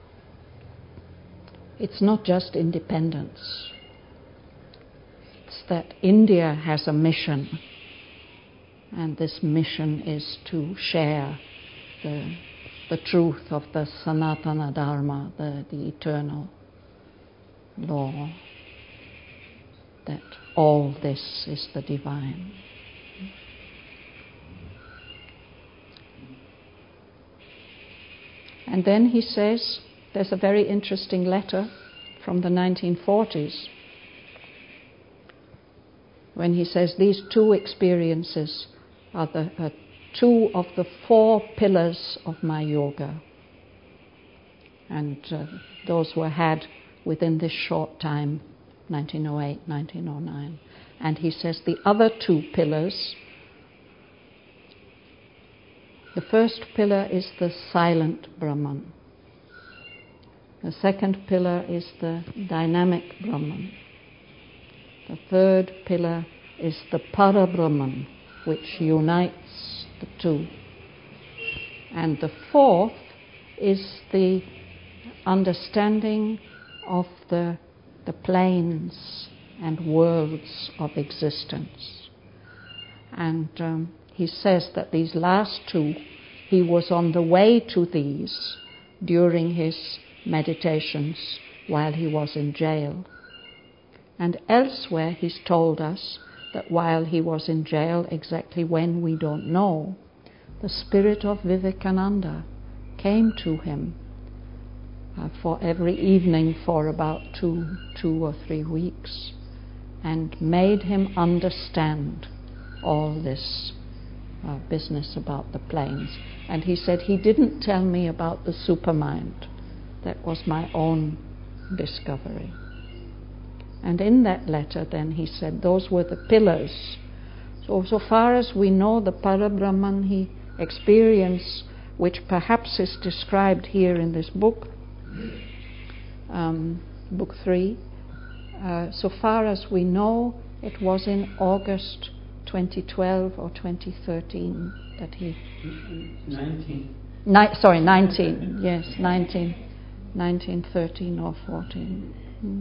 it's not just independence. It's that India has a mission, and this mission is to share the truth of the Sanatana Dharma, the eternal law, that all this is the divine. And then he says, there's a very interesting letter from the 1940s, when he says these two experiences are two of the 4 pillars of my yoga. And those were had within this short time, 1908, 1909. And he says the other 2 pillars, the first pillar is the silent Brahman. The second pillar is the dynamic Brahman. The third pillar is the Para Brahman, which unites the 2. And the fourth is the understanding of the planes and worlds of existence. And he says that these last 2, he was on the way to these during his meditations while he was in jail. And elsewhere he's told us that while he was in jail, exactly when we don't know, the spirit of Vivekananda came to him for every evening for about 2 or 3 weeks and made him understand all this business about the planes. And he said he didn't tell me about the supermind. That was my own discovery. And in that letter then he said those were the pillars. So far as we know, the Parabrahman he experienced, which perhaps is described here in this book, book 3, so far as we know, it was in August 2012 or 2013 that he... 1913 or 14.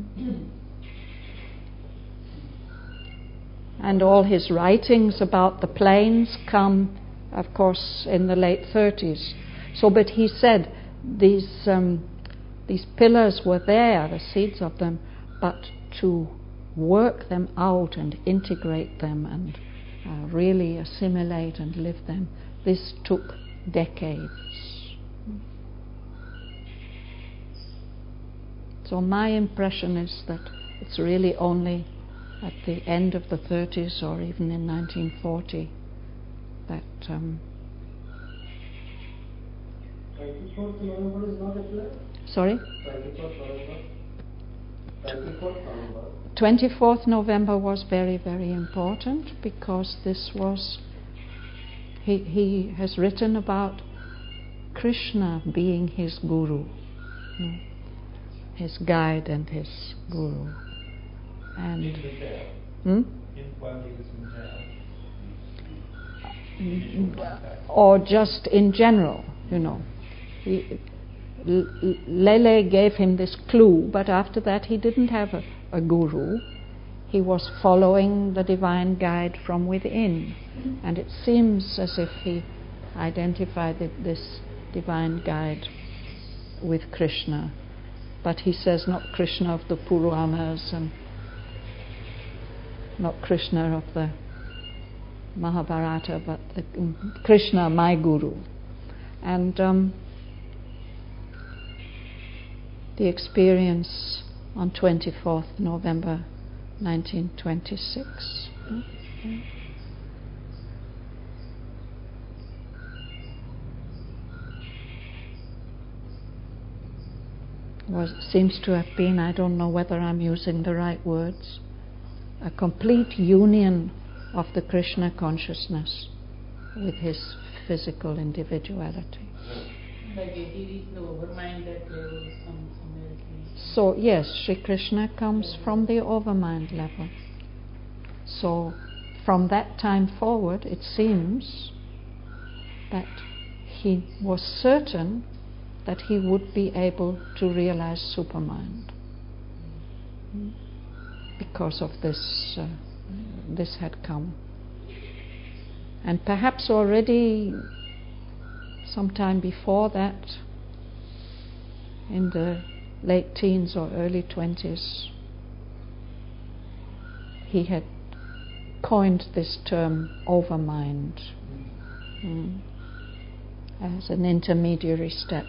And all his writings about the planes come, of course, in the late 30s. So, but he said these pillars were there, the seeds of them, but to work them out and integrate them and really assimilate and live them, this took decades. So my impression is that it's really only at the end of the 30s or even in 1940 that 24th November is not a pillar? Sorry? 24th November? 24th November. 24th November was very, very important because this was, he has written about Krishna being his guru, his guide and his guru. And in jail. While he was in jail. Or just in general, Lele gave him this clue, but after that he didn't have a guru. He was following the divine guide from within, and it seems as if he identified this divine guide with Krishna, but he says not Krishna of the Puranas and not Krishna of the Mahabharata, but Krishna, my guru. And the experience on 24th November 1926. Seems to have been, I don't know whether I'm using the right words, a complete union of the Krishna consciousness with his physical individuality. Like he reached the overmind that level somewhere. So yes, Sri Krishna comes from the overmind level. So from that time forward, it seems that he was certain that he would be able to realize supermind because of this. This had come, and perhaps already sometime before that, in the late teens or early 20s, he had coined this term overmind as an intermediary step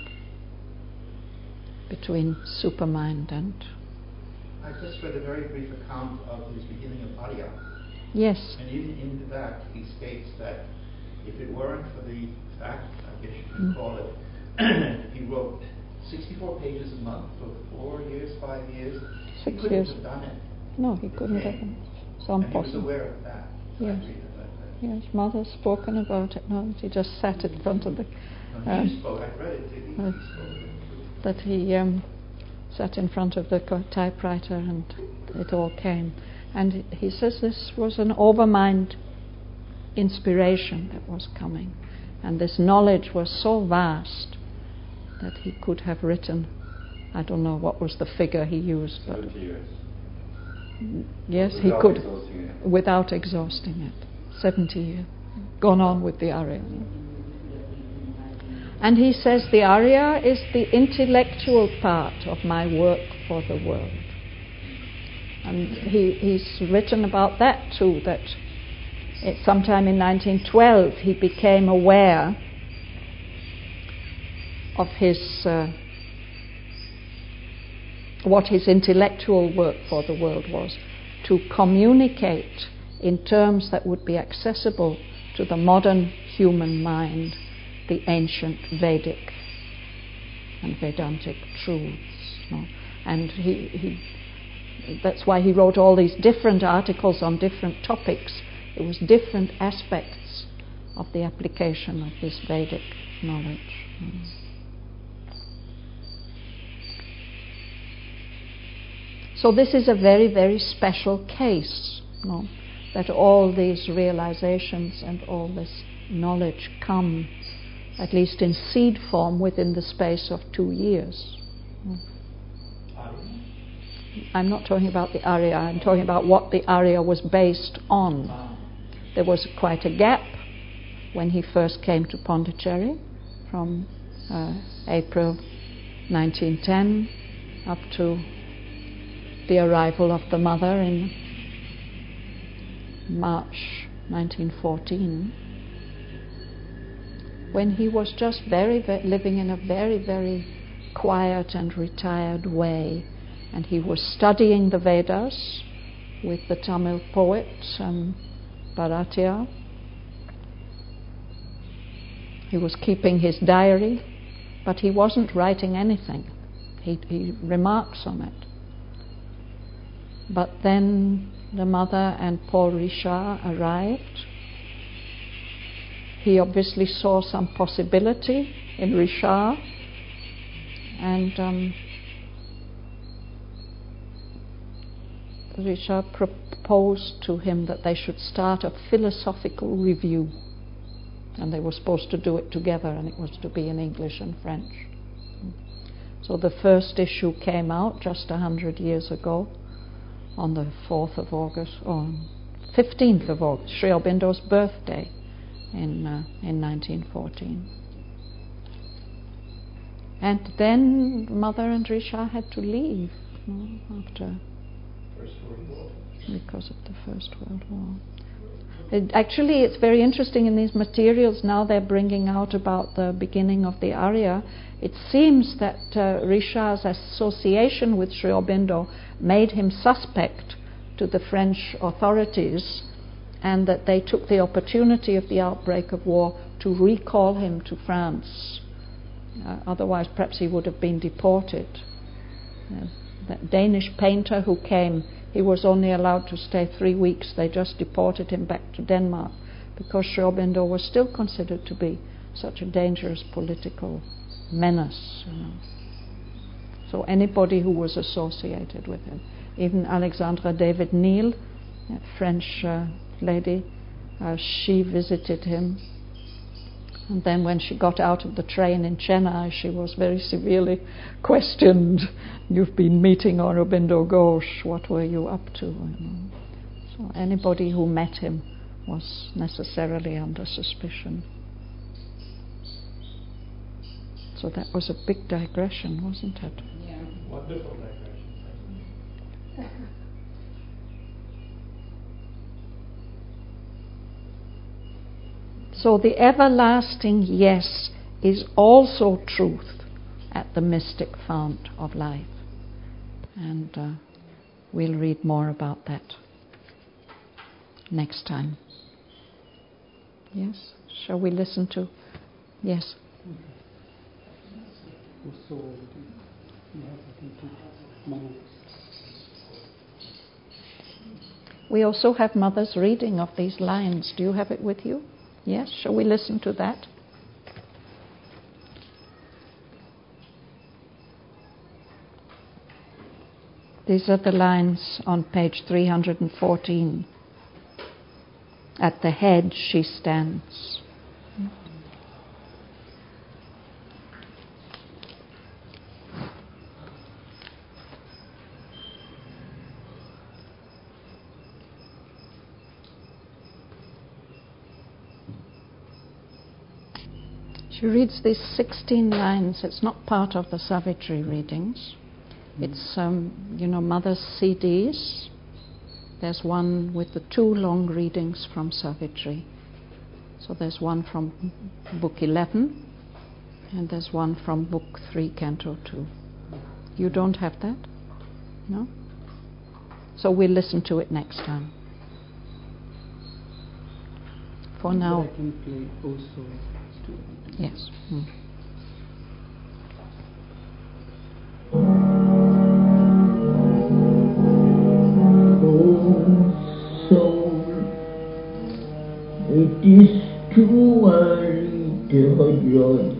between supermind and... I just read a very brief account of his beginning of Arya. Yes. And in that he states that if it weren't for the fact, I guess you could call it, he wrote 64 pages a month for 4 years, 5 years. 6 he couldn't have done it. No, he couldn't have done it. So and he was aware of that. Yes. Yes, Mother's spoken about it. No, he just sat in front of the... he spoke, I read it, he spoke of it. That he sat in front of the typewriter and it all came. And he says this was an overmind inspiration that was coming. And this knowledge was so vast that he could have written, I don't know what was the figure he used, but 70 years. Yes, he could, without exhausting it. 70 years. Gone on with the Arya. And he says the Arya is the intellectual part of my work for the world. And he's written about that too, that sometime in 1912 he became aware of his what his intellectual work for the world was, to communicate in terms that would be accessible to the modern human mind the ancient Vedic and Vedantic truths. And he that's why he wrote all these different articles on different topics. It was different aspects of the application of this Vedic knowledge. So this is a very, very special case, that all these realizations and all this knowledge come at least in seed form, within the space of 2 years. I'm not talking about the Arya, I'm talking about what the Arya was based on. There was quite a gap when he first came to Pondicherry, from April 1910 up to the arrival of the mother in March 1914, when he was just living in a very, very quiet and retired way, and he was studying the Vedas with the Tamil poet Bharatya. He was keeping his diary, but he wasn't writing anything. He remarks on it. But then the mother and Paul Richard arrived. He obviously saw some possibility in Richard, and Richard proposed to him that they should start a philosophical review, and they were supposed to do it together, and it was to be in English and French. So the first issue came out just 100 years ago, on the 4th of August, or 15th of August, Sri Aurobindo's birthday in 1914. And then Mother and Richard had to leave after, because of the First World War. Actually, it's very interesting in these materials now they're bringing out about the beginning of the Arya. It seems that Richard's association with Sri Aurobindo made him suspect to the French authorities, and that they took the opportunity of the outbreak of war to recall him to France. Otherwise, perhaps he would have been deported. That Danish painter who came, he was only allowed to stay 3 weeks. They just deported him back to Denmark because Sri Aurobindo was still considered to be such a dangerous political menace. So anybody who was associated with him, even Alexandra David Neal, a French lady, she visited him. And then when she got out of the train in Chennai, she was very severely questioned. You've been meeting Aurobindo Ghosh, what were you up to? So anybody who met him was necessarily under suspicion. So that was a big digression, wasn't it? Yeah. Wonderful digression. So the everlasting yes is also truth at the mystic fount of life. And we'll read more about that next time. Yes? Shall we listen to? Yes? We also have Mother's reading of these lines. Do you have it with you? Yes? Shall we listen to that? These are the lines on page 314. At the head she stands. She reads these 16 lines. It's not part of the Savitri readings. It's, Mother's CDs. There's one with the 2 long readings from Savitri. So there's one from Book 11, and there's one from Book 3, Canto 2. You don't have that? No? So we'll listen to it next time. For now. I can play also. Yes. It is too early to rejoice.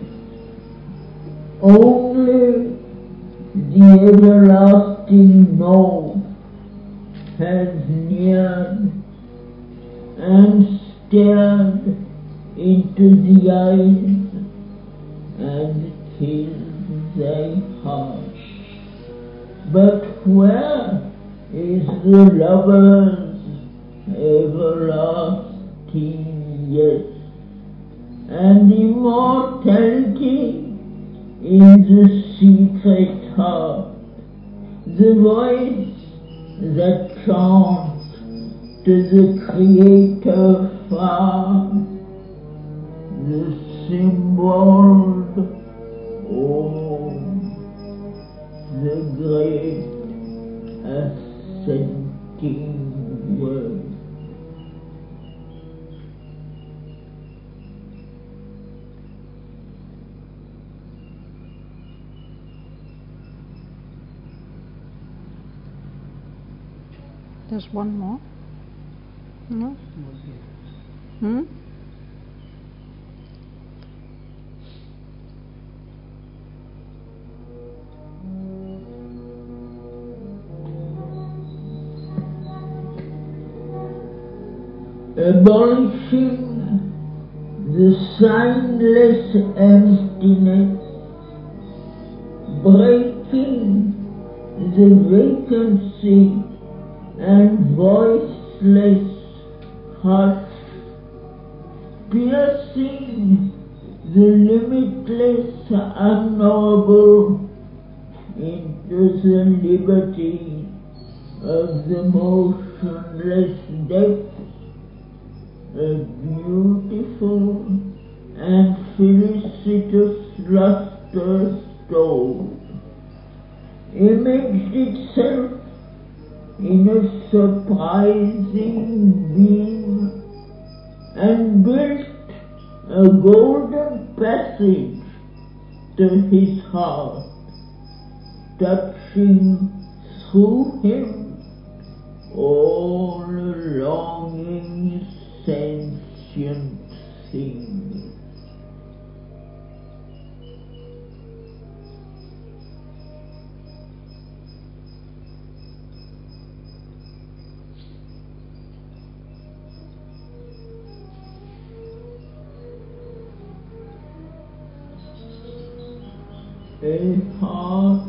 Only the everlasting no has neared and stared into the eyes and fills thy heart. But where is the lover's everlasting yes, and immortality in the secret heart, the voice that chants to the Creator far, the symboled Om, the great ascending word. There's one more. No? Hmm? Abolishing the signless emptiness, breaking the vacancy and voiceless hush, piercing the limitless unknowable into the liberty of the motionless depth, a beautiful and felicitous luster stole, imaged itself in a surprising beam, and built a golden passage to his heart, touching through him all longing sentient things. A heart